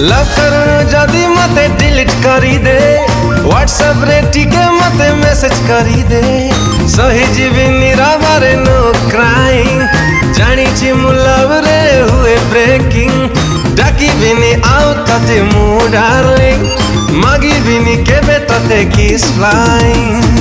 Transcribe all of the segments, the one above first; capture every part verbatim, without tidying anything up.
Love करूँ जदि मते डिलीट करी दे, व्हाट्सएप रे टिके मते मेसेज करी दे। सही जीवी निराबारे नो क्राइंग, जानी छि मु लव रे हुए ब्रेकिंग। डाकी बिनी आउ तते मु डार्लिंग, मागी बिनी केबे तते किस फ्लाइंग।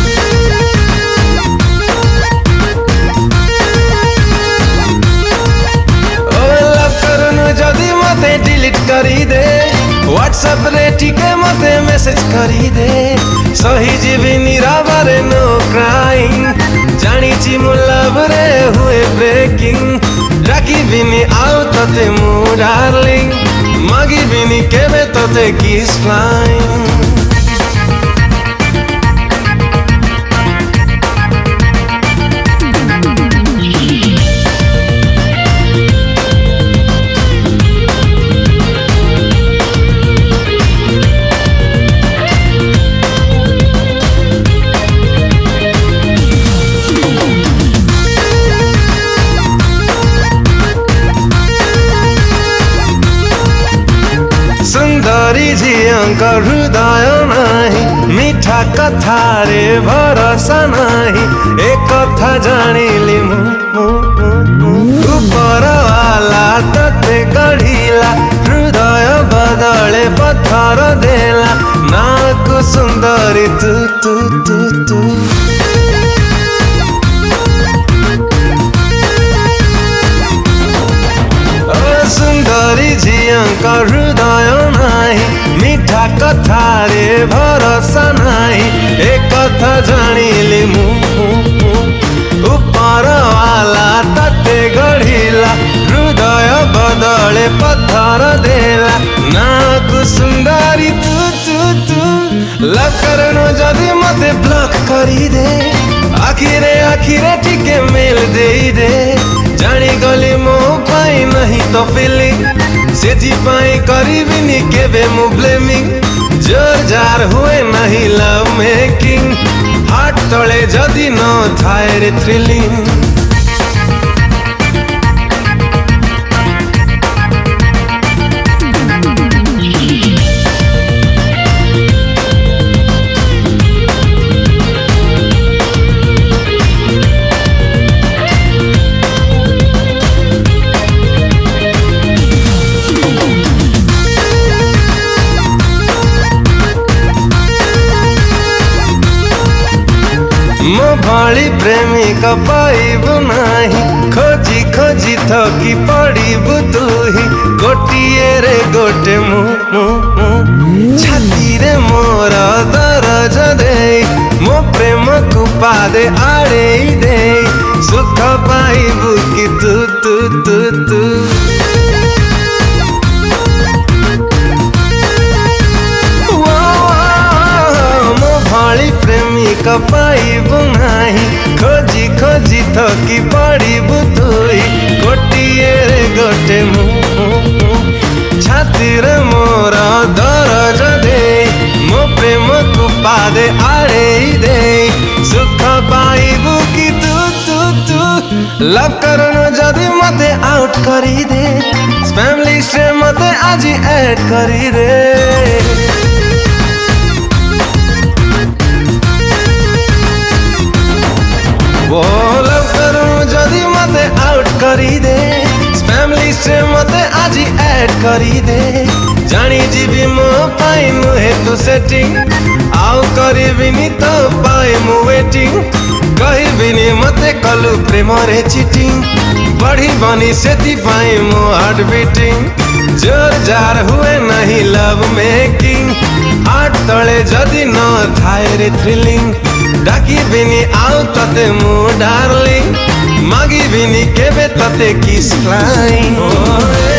जदि मते डिलीट करी दे, व्हाट्सएप रे टिके मते मेसेज करी दे। सही जीवी निराबारे नो क्राइंग, जानी छि मु लव रे हुए ब्रेकिंग। राखी बिनी आउ तते मु डार्लिंग, मागी बिनी केबे तते किस फ्लाइंग। सुंदरी झियंका हृदय नाही, मीठा कथा रे भरोसा नाही। एक कथा जानिली मु ऊपर वाला तते गढ़िला, हृदय बदले पत्थर देला। नाकु सुंदरी तू तू तू तू सुंदरी झियंका हृदय नाही, मीठा कथा रे भरोसा नाही। एक कथा जानिली मु ऊपर वाला तते गढ़िला, हृदय बदले पत्थर देला। नाकु सुंदरी तू तू तू लव करूँ जदि मते ब्लॉक करी दे, आखिरे आखिरे टिके मेल दे दे। जानी गली मो पाई नहीं तो फीलिंग, सेठी पाई करीबिनी केबे मु ब्लेमिंग। जोर जार हुए नहीं लव मेकिंग, हार्ट तले जदि न थाए रे थ्रिलिंग। मो भली प्रेमिका पाइबु नाही, खोजी खोजी थकी पड़िबु तुही। गोटिए रे गोटे मु छाती रे मोर दरज दे, मो प्रेम को पादे आड़े दे। सुख पाइबु कि तू तू तू तू प्रेमिका पाइबु नाही, खोजी खोजी थकी पड़िबु तुई। गोटिए रे गोटे मु छाती रे मोर दरज दे, मो प्रेम को पादे आड़े दे। सुख पाइबु कि तू तू तू लव करूँ जदि मते आउट करी दे, स्पैम लिस्ट रे मते आज ऐड करी दे। वो लव करूँ जदि मते आउट करी दे, स्पैम लिस्ट रे मते आज ऐड करी दे। जानी जीवी मो पाई मुहे तू सेटिंग, आउ करिबिनी तो पाई मु वेटिंग। कहिबिनी मते कलु प्रेम रे चीटिंग, बढ़ी बनी सेति पाई मो हार्ट बीटिंग। जोर जार हुए नहीं लव मेकिंग, हार्ट तले जदि न थाए रे थ्रिलिंग। डाकी बिनी आउ तते मु डार्लिंग, मागी बिनी केबे तते किस फ्लाइंग।